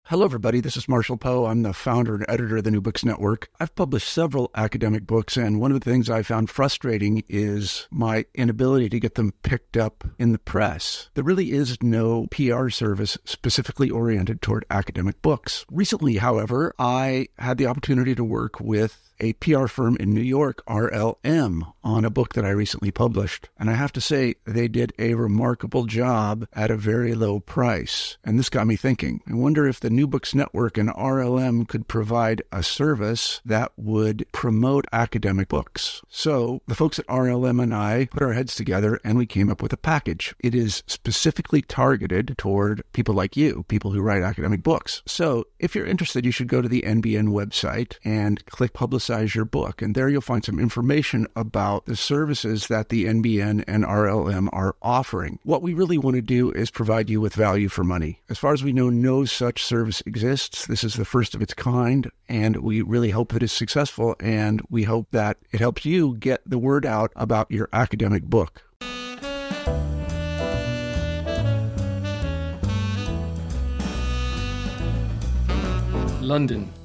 Hello, everybody. This is Marshall Poe. I'm the founder and editor of the New Books Network. I've published several academic books, and one of the things I found frustrating is my inability to get them picked up in the press. There really is no PR service specifically oriented toward academic books. Recently, however, I had the opportunity to work with a PR firm in New York, RLM, on a book that I recently published. And I have to say, they did a remarkable job at a very low price. And this got me thinking. I wonder if the New Books Network and RLM could provide a service that would promote academic books. So the folks at RLM and I put our heads together and we came up with a package. It is specifically targeted toward people like you, people who write academic books. So if you're interested, you should go to the NBN website and click Publicize Your Book. And there you'll find some information about the services that the NBN and RLM are offering. What we really want to do is provide you with value for money. As far as we know, no such service exists. This is the first of its kind, and we really hope that it's successful, and we hope that it helps you get the word out about your academic book. London,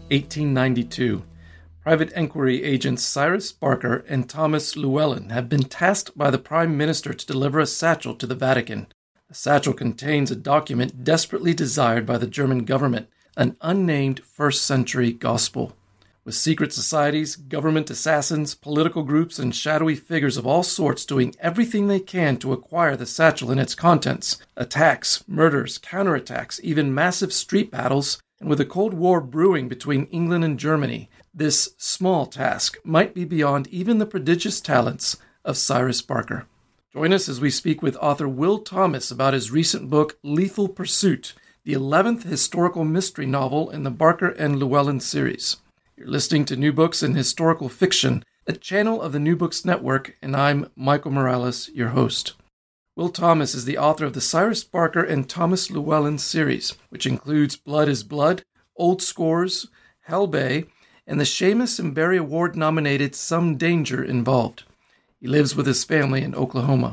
1892. Private Enquiry agents Cyrus Barker and Thomas Llewellyn have been tasked by the Prime Minister to deliver a satchel to the Vatican. The satchel contains a document desperately desired by the German government, an unnamed first-century gospel. With secret societies, government assassins, political groups, and shadowy figures of all sorts doing everything they can to acquire the satchel and its contents, attacks, murders, counterattacks, even massive street battles, and with a Cold War brewing between England and Germany, this small task might be beyond even the prodigious talents of Cyrus Barker. Join us as we speak with author Will Thomas about his recent book, Lethal Pursuit, the 11th historical mystery novel in the Barker and Llewellyn series. You're listening to New Books in Historical Fiction, a channel of the New Books Network, and I'm Michael Morales, your host. Will Thomas is the author of the Cyrus Barker and Thomas Llewellyn series, which includes Blood is Blood, Old Scores, Hell Bay, and the Seamus and Barry Award-nominated Some Danger Involved. He lives with his family in Oklahoma.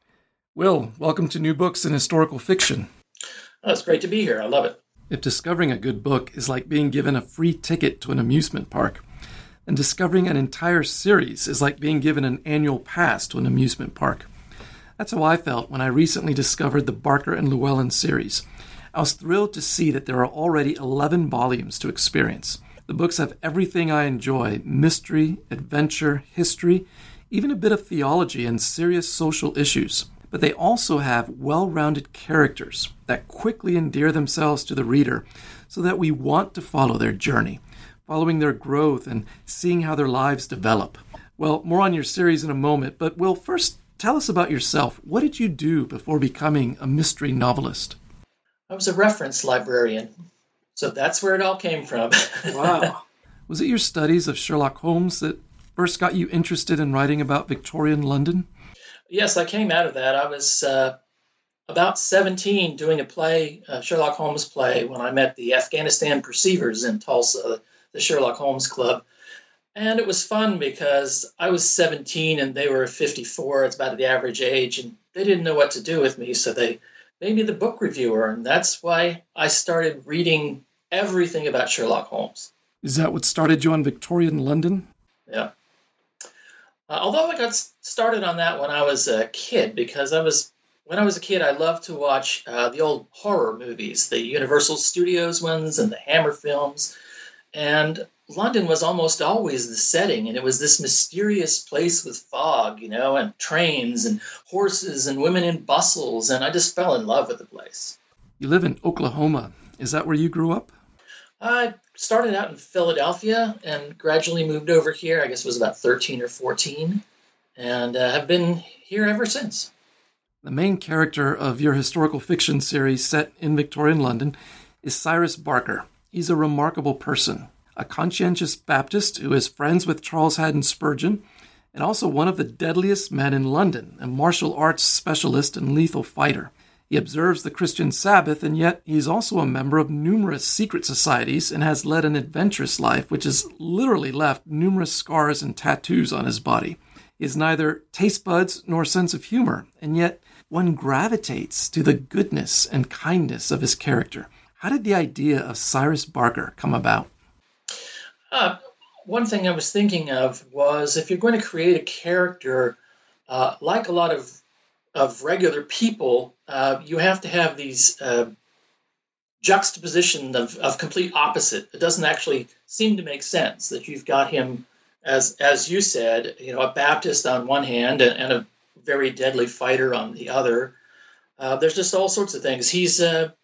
Will, welcome to New Books in Historical Fiction. Oh, it's great to be here. I love it. If discovering a good book is like being given a free ticket to an amusement park, then discovering an entire series is like being given an annual pass to an amusement park. That's how I felt when I recently discovered the Barker and Llewellyn series. I was thrilled to see that there are already 11 volumes to experience. The books have everything I enjoy: mystery, adventure, history, even a bit of theology and serious social issues. But they also have well-rounded characters that quickly endear themselves to the reader so that we want to follow their journey, following their growth and seeing how their lives develop. Well, more on your series in a moment, but Will, first tell us about yourself. What did you do before becoming a mystery novelist? I was a reference librarian, so that's where it all came from. Wow. Was it your studies of Sherlock Holmes that first got you interested in writing about Victorian London? Yes, I came out of that. I was about 17 doing a play, a Sherlock Holmes play, when I met the Afghanistan Perceivers in Tulsa, the Sherlock Holmes Club. And it was fun because I was 17 and they were 54. It's about the average age. And they didn't know what to do with me, so they made me the book reviewer. And that's why I started reading everything about Sherlock Holmes. Is that what started you on Victorian London? Yeah. Although I got started on that when I was a kid, because when I was a kid, I loved to watch the old horror movies, the Universal Studios ones and the Hammer films. And London was almost always the setting, and it was this mysterious place with fog, and trains and horses and women in bustles, and I just fell in love with the place. You live in Oklahoma. Is that where you grew up? I started out in Philadelphia and gradually moved over here. I guess it was about 13 or 14, and have been here ever since. The main character of your historical fiction series set in Victorian London is Cyrus Barker. He's a remarkable person, a conscientious Baptist who is friends with Charles Haddon Spurgeon, and also one of the deadliest men in London, a martial arts specialist and lethal fighter. He observes the Christian Sabbath, and yet he's also a member of numerous secret societies and has led an adventurous life, which has literally left numerous scars and tattoos on his body. He has neither taste buds nor sense of humor, and yet one gravitates to the goodness and kindness of his character. How did the idea of Cyrus Barker come about? One thing I was thinking of was if you're going to create a character like a lot of regular people, you have to have these juxtaposition of complete opposite. It doesn't actually seem to make sense that you've got him, as you said, a Baptist on one hand and a very deadly fighter on the other. There's just all sorts of things. He's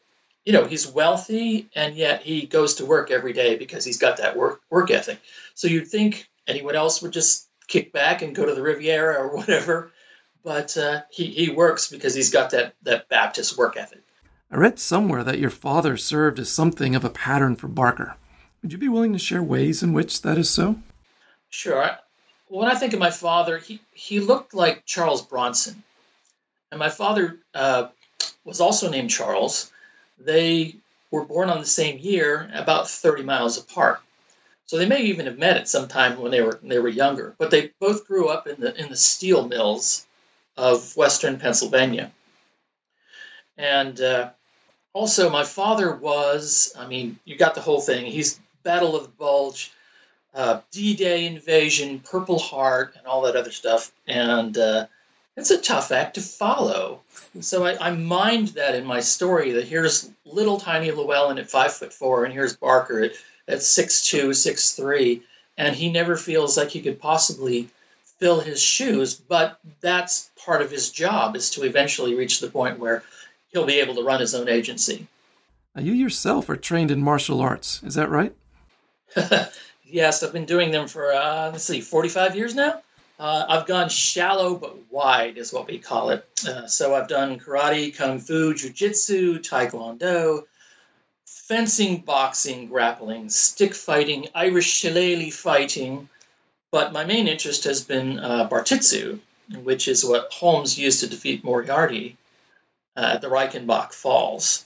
wealthy, and yet he goes to work every day because he's got that work ethic. So you'd think anyone else would just kick back and go to the Riviera or whatever, but he works because he's got that Baptist work ethic. I read somewhere that your father served as something of a pattern for Barker. Would you be willing to share ways in which that is so? Sure. When I think of my father, he looked like Charles Bronson. And my father was also named Charles. They were born on the same year, about 30 miles apart. So they may even have met at some time when they were younger. But they both grew up in the steel mills of Western Pennsylvania. And also, my father was, you got the whole thing. He's Battle of the Bulge, D-Day invasion, Purple Heart, and all that other stuff. And it's a tough act to follow. So I mined that in my story, that here's little tiny Llewellyn at 5'4", and here's Barker at 6'2", 6'3", and he never feels like he could possibly fill his shoes, but that's part of his job, is to eventually reach the point where he'll be able to run his own agency. Now, you yourself are trained in martial arts, is that right? Yes, I've been doing them for, 45 years now. I've gone shallow but wide, is what we call it. So I've done karate, kung fu, jiu-jitsu, taekwondo, fencing, boxing, grappling, stick fighting, Irish shillelagh fighting. But my main interest has been Bartitsu, which is what Holmes used to defeat Moriarty at the Reichenbach Falls.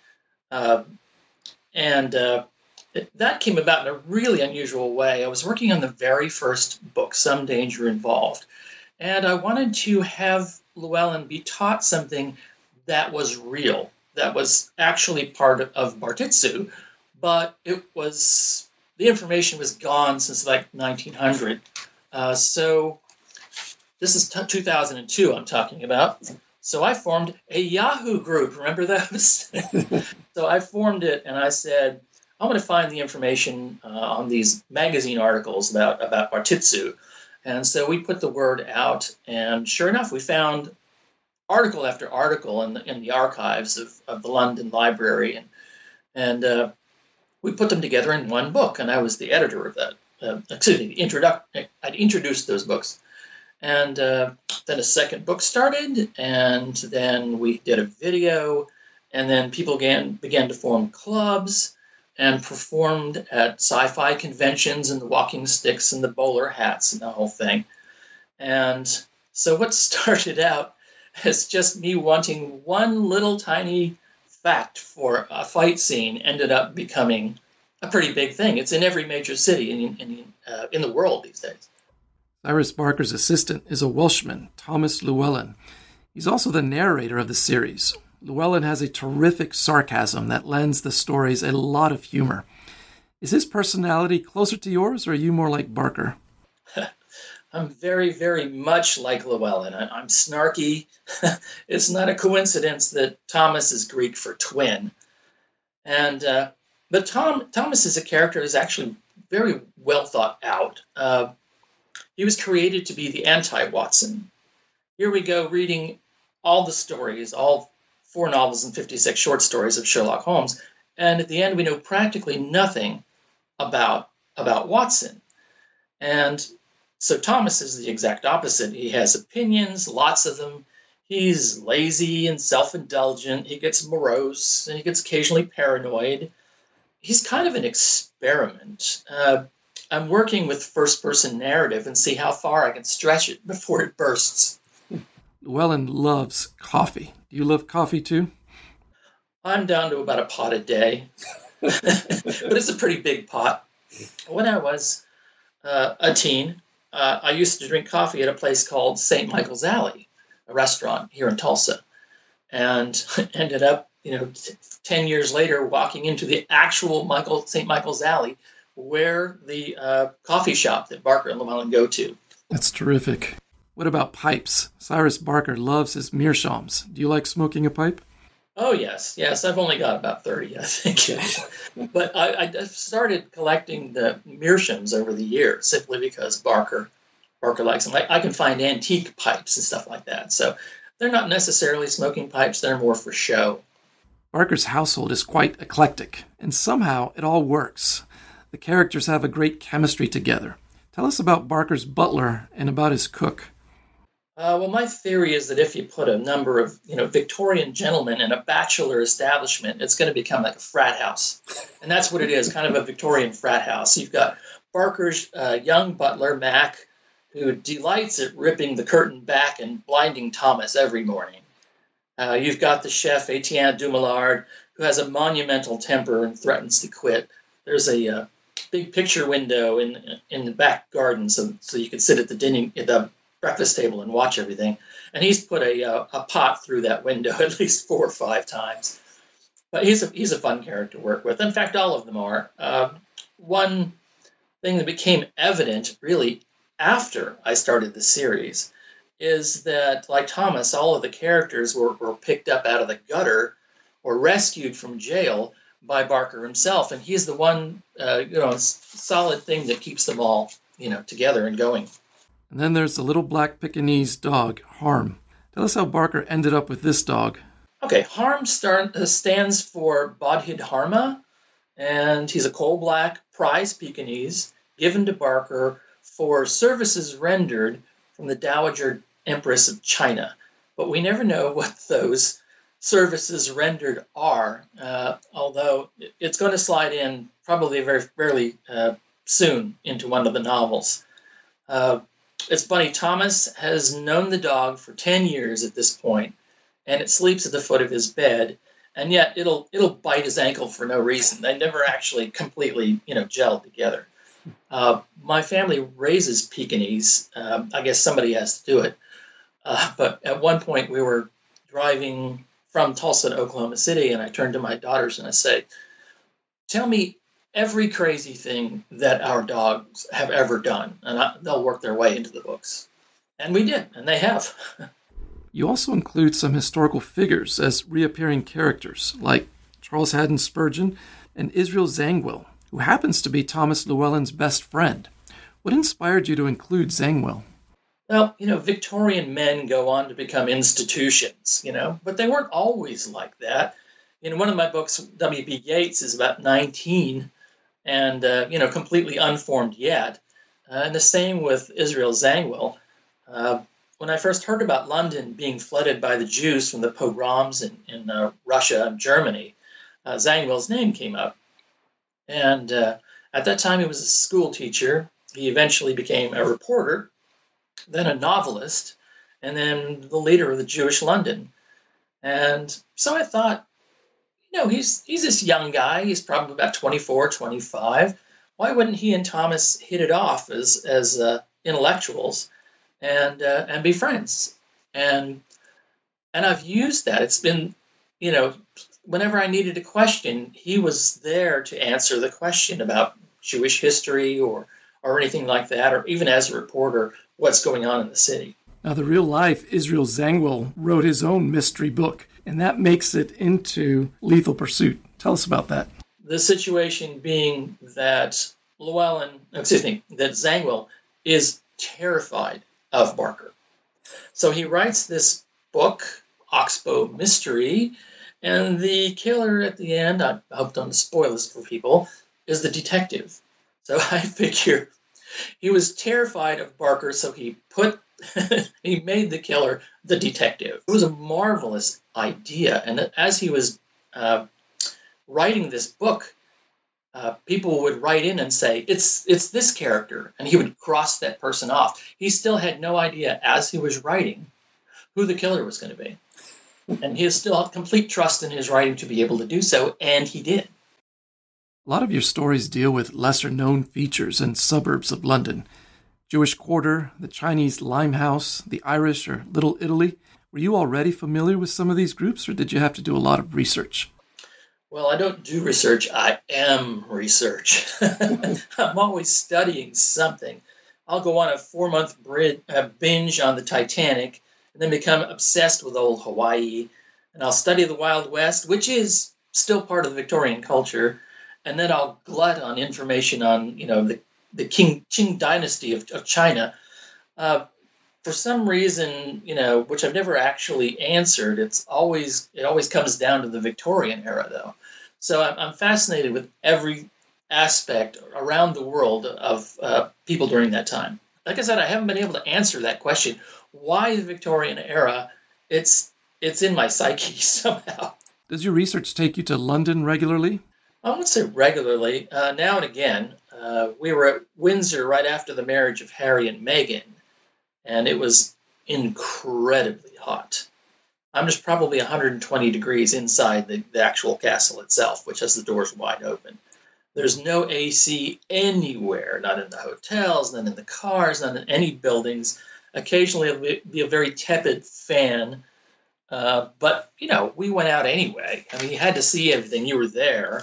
That came about in a really unusual way. I was working on the very first book, Some Danger Involved, and I wanted to have Llewellyn be taught something that was real, that was actually part of Bartitsu, but the information was gone since like 1900. So this is 2002 I'm talking about. So I formed a Yahoo group. Remember those? So I formed it, and I said, I'm going to find the information on these magazine articles about Bartitsu. And so we put the word out, and sure enough, we found article after article in the archives of the London Library. And we put them together in one book, and I was the editor of that. I'd introduced those books. And then a second book started, and then we did a video, and then people began to form clubs and performed at sci-fi conventions and the walking sticks and the bowler hats and the whole thing. And so what started out as just me wanting one little tiny fact for a fight scene ended up becoming a pretty big thing. It's in every major city in the world these days. Cyrus Barker's assistant is a Welshman, Thomas Llewellyn. He's also the narrator of the series. Llewellyn has a terrific sarcasm that lends the stories a lot of humor. Is his personality closer to yours, or are you more like Barker? I'm very, very much like Llewellyn. I'm snarky. It's not a coincidence that Thomas is Greek for twin. But Thomas is a character who's actually very well thought out. He was created to be the anti-Watson. Here we go reading all the stories, all 4 novels and 56 short stories of Sherlock Holmes, and at the end we know practically nothing about Watson. And so Thomas is the exact opposite. He has opinions, lots of them. He's lazy and self-indulgent. He gets morose, and he gets occasionally paranoid. He's kind of an experiment. I'm working with first-person narrative and see how far I can stretch it before it bursts. Llewellyn loves coffee. Do you love coffee too? I'm down to about a pot a day, but it's a pretty big pot. When I was a teen, I used to drink coffee at a place called St. Michael's Alley, a restaurant here in Tulsa, and ended up 10 years later, walking into the actual St. Michael's Alley, where the coffee shop that Barker and Llewellyn go to. That's terrific. What about pipes? Cyrus Barker loves his meerschaums. Do you like smoking a pipe? Oh, yes. I've only got about 30, I think. But I started collecting the meerschaums over the years simply because Barker likes them. I can find antique pipes and stuff like that. So they're not necessarily smoking pipes. They're more for show. Barker's household is quite eclectic, and somehow it all works. The characters have a great chemistry together. Tell us about Barker's butler and about his cook. Well, my theory is that if you put a number of, Victorian gentlemen in a bachelor establishment, it's going to become like a frat house. And that's what it is, kind of a Victorian frat house. You've got Barker's young butler, Mac, who delights at ripping the curtain back and blinding Thomas every morning. You've got the chef, Etienne Dumoulard, who has a monumental temper and threatens to quit. There's a big picture window in the back garden so you can sit at the breakfast table and watch everything. And he's put a pot through that window at least 4 or 5 times. But he's a fun character to work with. In fact, all of them are. One thing that became evident really after I started the series is that, like Thomas, all of the characters were picked up out of the gutter or rescued from jail by Barker himself. And he's the one, solid thing that keeps them all, together and going. And then there's the little black Pekingese dog, Harm. Tell us how Barker ended up with this dog. Okay, Harm stands for Bodhid Harma, and he's a coal-black prize Pekingese given to Barker for services rendered from the Dowager Empress of China. But we never know what those services rendered are, although it's going to slide in probably very fairly soon into one of the novels. It's funny, Thomas has known the dog for 10 years at this point, and it sleeps at the foot of his bed, and yet it'll bite his ankle for no reason. They never actually completely, gel together. My family raises Pekingese. I guess somebody has to do it. But at one point we were driving from Tulsa to Oklahoma City, and I turned to my daughters and I said, tell me every crazy thing that our dogs have ever done, and they'll work their way into the books. And we did, and they have. You also include some historical figures as reappearing characters, like Charles Haddon Spurgeon and Israel Zangwill, who happens to be Thomas Llewellyn's best friend. What inspired you to include Zangwill? Well, Victorian men go on to become institutions, but they weren't always like that. In one of my books, W.B. Yeats is about 19 and, completely unformed yet. And the same with Israel Zangwill. When I first heard about London being flooded by the Jews from the pogroms in Russia and Germany, Zangwill's name came up. And at that time, he was a school teacher. He eventually became a reporter, then a novelist, and then the leader of the Jewish London. And so I thought, he's this young guy. He's probably about 24, 25. Why wouldn't he and Thomas hit it off as intellectuals and be friends? And I've used that. It's been, whenever I needed a question, he was there to answer the question about Jewish history or anything like that, or even as a reporter, what's going on in the city. Now, the real-life Israel Zangwill wrote his own mystery book, and that makes it into Lethal Pursuit. Tell us about that. The situation being that that Zangwill is terrified of Barker. So he writes this book, Oxbow Mystery, and the killer at the end, I hope don't spoil this for people, is the detective. So I figure he was terrified of Barker, so he made the killer the detective. It was a marvelous idea, and as he was writing this book, people would write in and say, it's this character, and he would cross that person off. He still had no idea, as he was writing, who the killer was going to be. And he still had complete trust in his writing to be able to do so, and he did. A lot of your stories deal with lesser-known features and suburbs of London. Jewish Quarter, the Chinese Limehouse, the Irish or Little Italy. Were you already familiar with some of these groups, or did you have to do a lot of research? Well, I don't do research. I am research. I'm always studying something. I'll go on a 4-month binge on the Titanic and then become obsessed with old Hawaii. And I'll study the Wild West, which is still part of the Victorian culture. And then I'll glut on information on, the Qing dynasty of China. For some reason, which I've never actually answered, it always comes down to the Victorian era, though. So I'm fascinated with every aspect around the world of people during that time. Like I said, I haven't been able to answer that question. Why the Victorian era? It's in my psyche somehow. Does your research take you to London regularly? I won't say regularly. Now and again. We were at Windsor right after the marriage of Harry and Meghan, and it was incredibly hot. I'm just probably 120 degrees inside the actual castle itself, which has the doors wide open. There's no AC anywhere, not in the hotels, not in the cars, not in any buildings. Occasionally it'll be a very tepid fan, but, we went out anyway. I mean, you had to see everything. You were there,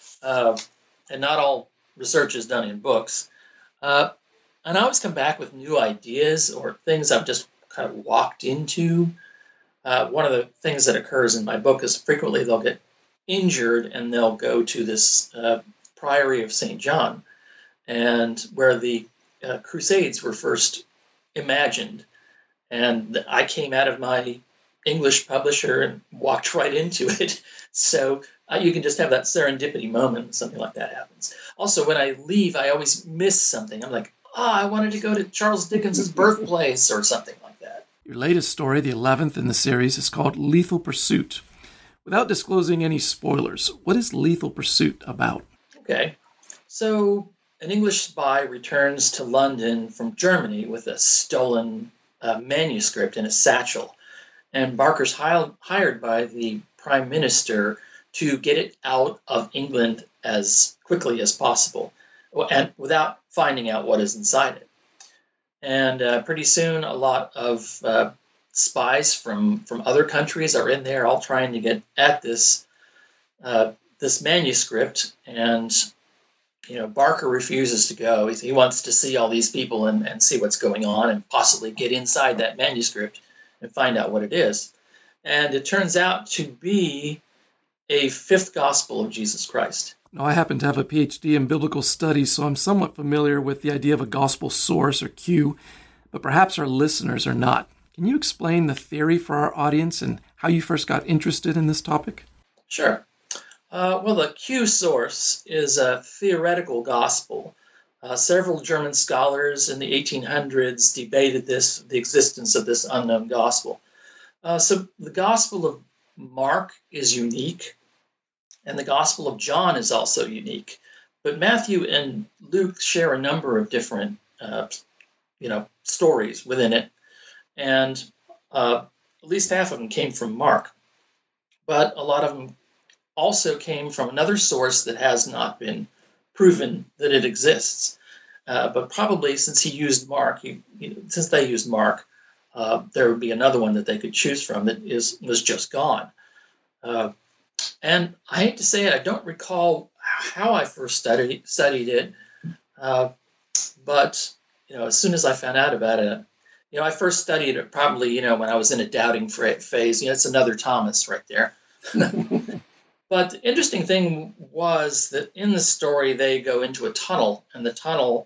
and not all research is done in books. And I always come back with new ideas or things I've just kind of walked into. One of the things that occurs in my book is frequently they'll get injured and they'll go to this Priory of St. John, and where the Crusades were first imagined. And I came out of my English publisher and walked right into it. So you can just have that serendipity moment when something like that happens. Also, when I leave, I always miss something. I'm like, I wanted to go to Charles Dickens' birthplace or something like that. Your latest story, the 11th in the series, is called Lethal Pursuit. Without disclosing any spoilers, what is Lethal Pursuit about? Okay. So an English spy returns to London from Germany with a stolen manuscript in a satchel. And Barker's hired by the Prime Minister to get it out of England as quickly as possible, and without finding out what is inside it. And pretty soon, a lot of spies from other countries are in there, all trying to get at this manuscript. And Barker refuses to go. He wants to see all these people and see what's going on, and possibly get inside that manuscript and find out what it is. And it turns out to be a fifth gospel of Jesus Christ. Now, I happen to have a PhD in biblical studies, so I'm somewhat familiar with the idea of a gospel source or Q, but perhaps our listeners are not. Can you explain the theory for our audience and how you first got interested in this topic? Sure. Well, the Q source is a theoretical gospel. Several German scholars in the 1800s debated the existence of this unknown gospel. So the Gospel of Mark is unique, and the Gospel of John is also unique. But Matthew and Luke share a number of different, stories within it, and at least half of them came from Mark. But a lot of them also came from another source that has not been proven that it exists. But probably since they used Mark, there would be another one that they could choose from that was just gone. And I hate to say it, I don't recall how I first studied it, but as soon as I found out about it, I first studied it probably when I was in a doubting phase. It's another Thomas right there. But the interesting thing was that in the story they go into a tunnel, and the tunnel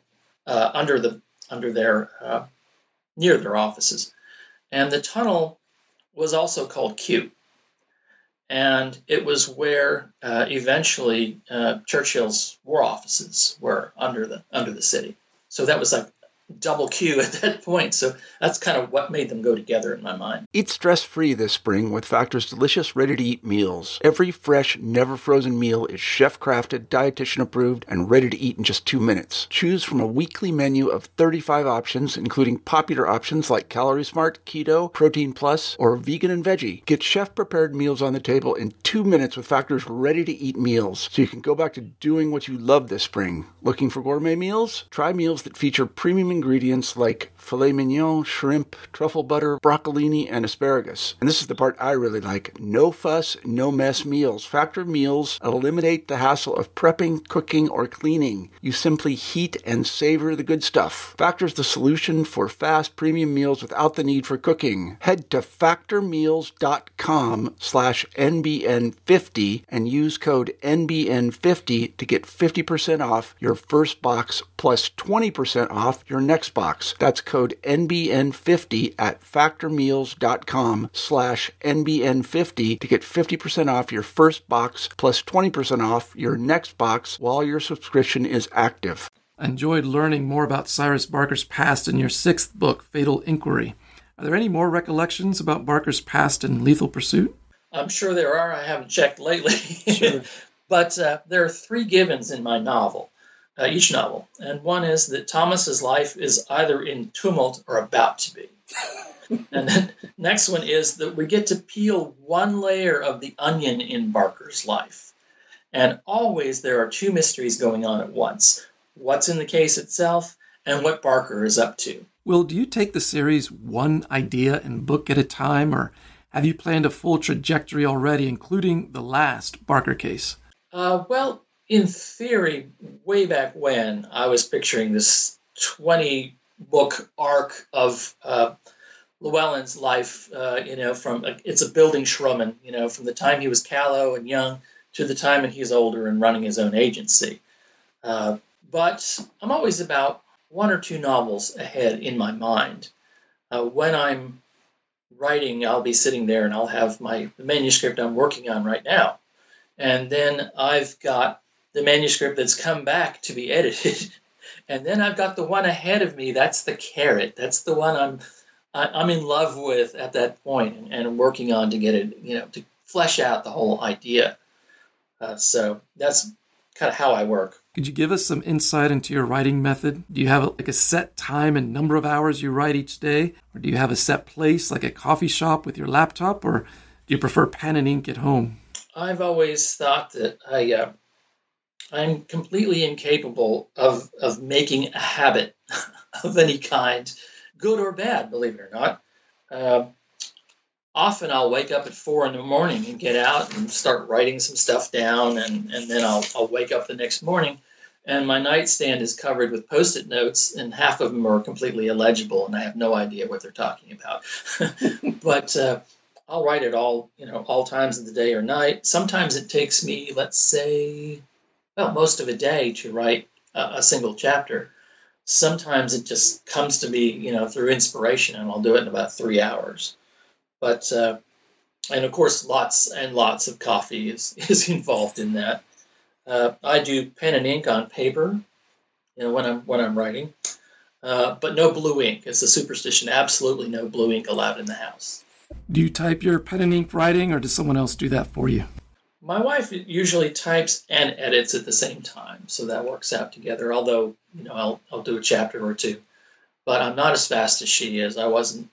near their offices, and the tunnel was also called Q, and it was where eventually Churchill's war offices were under the city. So that was like double Q at that point. So that's kind of what made them go together in my mind. Eat stress-free this spring with Factor's delicious, ready-to-eat meals. Every fresh, never-frozen meal is chef-crafted, dietitian-approved, and ready to eat in just 2 minutes. Choose from a weekly menu of 35 options, including popular options like Calorie Smart, Keto, Protein Plus, or Vegan and Veggie. Get chef-prepared meals on the table in 2 minutes with Factor's ready-to-eat meals, so you can go back to doing what you love this spring. Looking for gourmet meals? Try meals that feature premium ingredients like filet mignon, shrimp, truffle butter, broccolini, and asparagus. And this is the part I really like. No fuss, no mess meals. Factor meals eliminate the hassle of prepping, cooking, or cleaning. You simply heat and savor the good stuff. Factor's the solution for fast premium meals without the need for cooking. Head to factormeals.com/NBN50 and use code NBN50 to get 50% off your first box plus 20% off your next box. That's code NBN50 at factormeals.com/NBN50 to get 50% off your first box plus 20% off your next box while your subscription is active. I enjoyed learning more about Cyrus Barker's past in your 6th book, Fatal Inquiry. Are there any more recollections about Barker's past in Lethal Pursuit? I'm sure there are. I haven't checked lately. Sure. But there are 3 givens in my novel, each novel. And one is that Thomas's life is either in tumult or about to be. And then next one is that we get to peel one layer of the onion in Barker's life. And always there are 2 mysteries going on at once. What's in the case itself and what Barker is up to. Will, do you take the series one idea and book at a time, or have you planned a full trajectory already, including the last Barker case? Well, in theory, way back when, I was picturing this 20-book arc of Llewellyn's life, it's a building Schruman, from the time he was callow and young to the time when he's older and running his own agency. But I'm always about 1 or 2 novels ahead in my mind. When I'm writing, I'll be sitting there and I'll have the manuscript I'm working on right now. And then I've got the manuscript that's come back to be edited. And then I've got the one ahead of me. That's the carrot. That's the one I'm in love with at that point and I'm working on to get it, to flesh out the whole idea. So that's kind of how I work. Could you give us some insight into your writing method? Do you have a set time and number of hours you write each day? Or do you have a set place like a coffee shop with your laptop? Or do you prefer pen and ink at home? I've always thought that I'm completely incapable of making a habit of any kind, good or bad, believe it or not. Often I'll wake up at 4 a.m. and get out and start writing some stuff down, and then I'll wake up the next morning, and my nightstand is covered with Post-it notes, and half of them are completely illegible, and I have no idea what they're talking about. But I'll write it all times of the day or night. Sometimes it takes me, let's say, most of a day to write a single chapter. Sometimes it just comes to me, through inspiration, and I'll do it in about 3 hours. But, and of course, lots and lots of coffee is involved in that. I do pen and ink on paper, when I'm writing, but no blue ink. It's a superstition. Absolutely no blue ink allowed in the house. Do you type your pen and ink writing, or does someone else do that for you? My wife usually types and edits at the same time, so that works out together. Although, I'll do a chapter or 2, but I'm not as fast as she is. I wasn't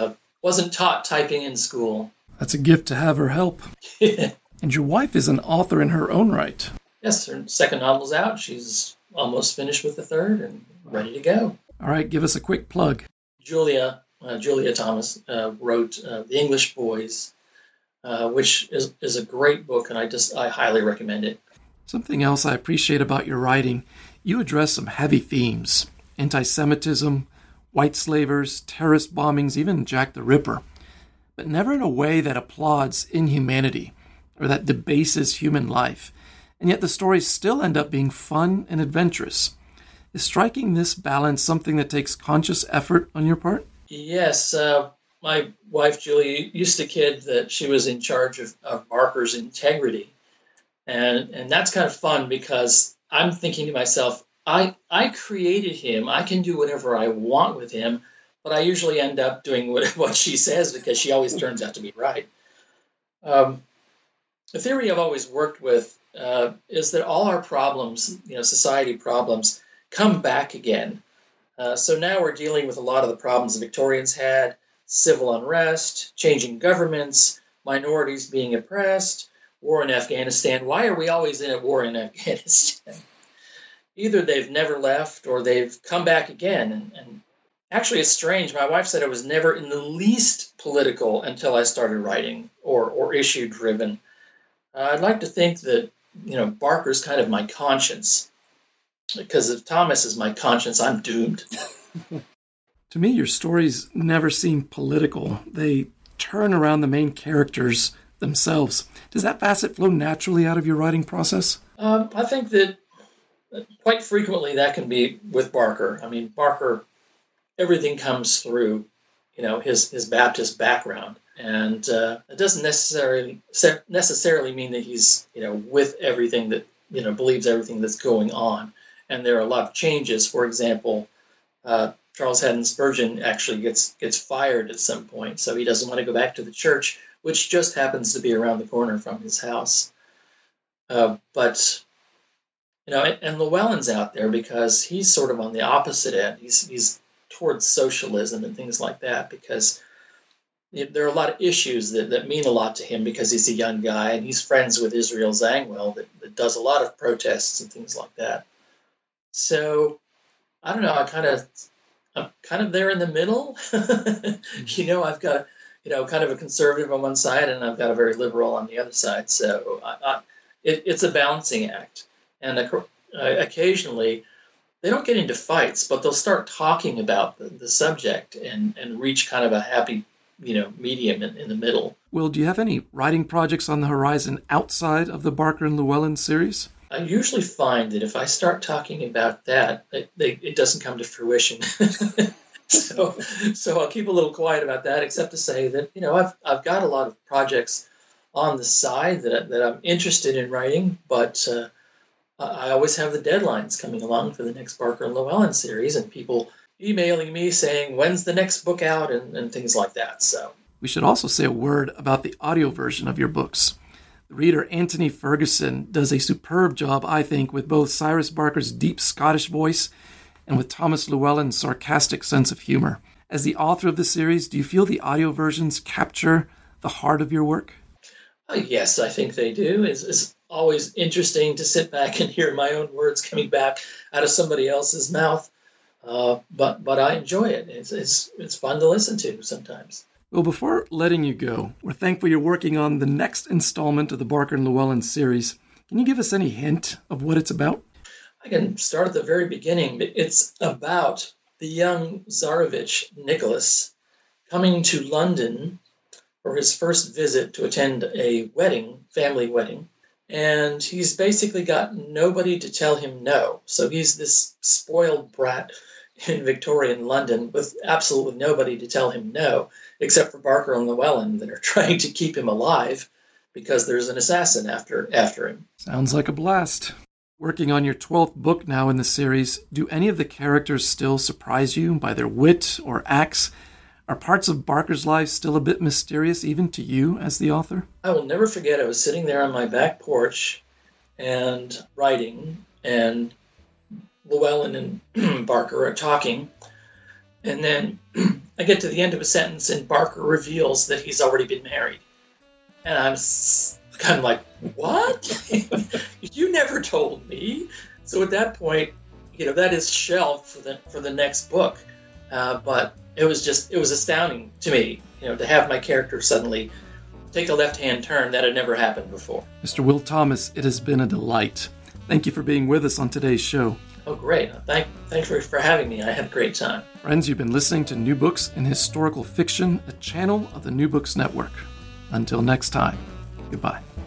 taught typing in school. That's a gift to have her help. And your wife is an author in her own right. Yes, her 2nd novel's out. She's almost finished with the 3rd and ready to go. All right, give us a quick plug. Julia Thomas wrote The English Boys, which is a great book, and I highly recommend it. Something else I appreciate about your writing, you address some heavy themes: anti-Semitism, white slavers, terrorist bombings, even Jack the Ripper, but never in a way that applauds inhumanity or that debases human life. And yet the stories still end up being fun and adventurous. Is striking this balance something that takes conscious effort on your part? Yes. My wife, Julie, used to kid that she was in charge of Barker's integrity. And that's kind of fun because I'm thinking to myself, I created him. I can do whatever I want with him, but I usually end up doing what she says because she always turns out to be right. The theory I've always worked with is that all our problems, society problems, come back again. So now we're dealing with a lot of the problems the Victorians had: civil unrest, changing governments, minorities being oppressed, war in Afghanistan. Why are we always in a war in Afghanistan? either they've never left or they've come back again. And actually, it's strange. My wife said I was never in the least political until I started writing or issue driven. I'd like to think that, Barker's kind of my conscience, because if Thomas is my conscience, I'm doomed. To me, your stories never seem political. They turn around the main characters themselves. Does that facet flow naturally out of your writing process? I think that quite frequently that can be with Barker. I mean, Barker, everything comes through, his Baptist background. And it doesn't necessarily mean that he's, with everything that, believes everything that's going on. And there are a lot of changes. For example, Charles Haddon Spurgeon actually gets fired at some point, so he doesn't want to go back to the church, which just happens to be around the corner from his house. But and Llewellyn's out there because he's sort of on the opposite end. He's towards socialism and things like that, because there are a lot of issues that mean a lot to him because he's a young guy and he's friends with Israel Zangwill that does a lot of protests and things like that. So I don't know. I'm kind of there in the middle. I've got, kind of a conservative on one side and I've got a very liberal on the other side. So it's a balancing act. And occasionally they don't get into fights, but they'll start talking about the subject and reach kind of a happy, medium in the middle. Will, do you have any writing projects on the horizon outside of the Barker and Llewellyn series? I usually find that if I start talking about that, it doesn't come to fruition. So I'll keep a little quiet about that, except to say that, I've got a lot of projects on the side that I'm interested in writing, but I always have the deadlines coming along for the next Barker and Llewellyn series, and people emailing me saying, when's the next book out, and things like that. So we should also say a word about the audio version of your books. The reader Anthony Ferguson does a superb job, I think, with both Cyrus Barker's deep Scottish voice and with Thomas Llewellyn's sarcastic sense of humor. As the author of the series, do you feel the audio versions capture the heart of your work? Yes, I think they do. It's always interesting to sit back and hear my own words coming back out of somebody else's mouth. But I enjoy it. It's fun to listen to sometimes. Well, before letting you go, we're thankful you're working on the next installment of the Barker and Llewellyn series. Can you give us any hint of what it's about? I can start at the very beginning. It's about the young Tsarevich, Nicholas, coming to London for his first visit to attend a family wedding. And he's basically got nobody to tell him no. So he's this spoiled brat in Victorian London with absolutely nobody to tell him no, except for Barker and Llewellyn that are trying to keep him alive because there's an assassin after him. Sounds like a blast. Working on your 12th book now in the series, do any of the characters still surprise you by their wit or acts? Are parts of Barker's life still a bit mysterious even to you as the author? I will never forget, I was sitting there on my back porch and writing, and Llewellyn and Barker are talking, and then I get to the end of a sentence and Barker reveals that he's already been married. And I'm kind of like, what? You never told me. So at that point, that is shelved for the next book. But it was astounding to me, to have my character suddenly take a left-hand turn. That had never happened before. Mr. Will Thomas, it has been a delight. Thank you for being with us on today's show. Oh, great. Thanks for having me. I had a great time. Friends, you've been listening to New Books in Historical Fiction, a channel of the New Books Network. Until next time, goodbye.